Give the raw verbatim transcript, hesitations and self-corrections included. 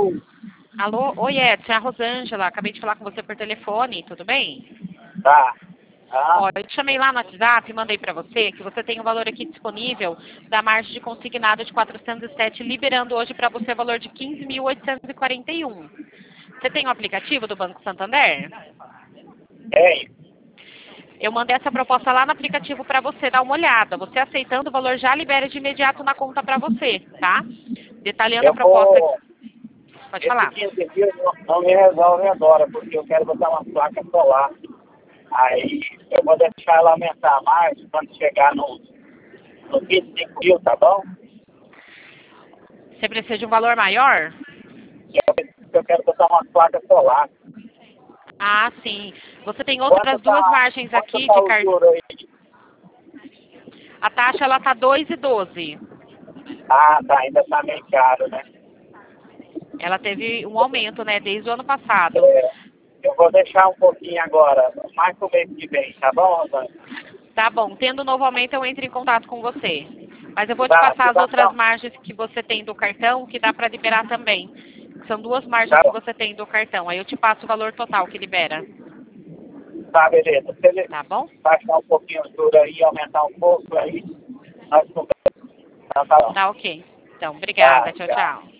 Alô? Alô? Oi, Edson, é a Rosângela. Acabei de falar com você por telefone, tudo bem? Tá. Ah, Ó, eu te chamei lá no WhatsApp e mandei para você que você tem um valor aqui disponível da margem de consignado de quatrocentos e sete, liberando hoje para você o valor de quinze mil oitocentos e quarenta e um. Você tem o aplicativo do Banco Santander? tem. Eu mandei essa proposta lá no aplicativo para você dar uma olhada. Você aceitando, o valor já libera de imediato na conta para você, tá? Detalhando a Eu proposta. vou... Pode Esse falar. quinze mil não, não me resolve agora, porque eu quero botar uma placa solar. Aí eu vou deixar ela aumentar mais quando chegar no, no vinte e cinco mil, tá bom? Você precisa de um valor maior? Eu, eu quero botar uma placa solar. Ah, sim. Você tem Quanto outras duas tá, margens quanto aqui tá de o cartão. juro aí? A taxa ela tá dois e doze. Ah, tá, ainda tá meio caro, né? Ela teve um aumento, né, desde o ano passado. É, eu vou deixar um pouquinho agora, mais pro mês que vem, tá bom, Rosane? Tá bom. Tendo um novo aumento, eu entro em contato com você. Mas eu vou te Tá, passar as outras situação. margens que você tem do cartão, que dá para liberar também. São duas margens Tá que bom. você tem do cartão. Aí eu te passo o valor total que libera. Tá, beleza. Se ele Tá bom? baixar um pouquinho o juro aí, aumentar um pouco aí, nós conversamos. Tá, tá bom. Tá ok. Então, Tá, obrigada. Tchau, tchau. tchau.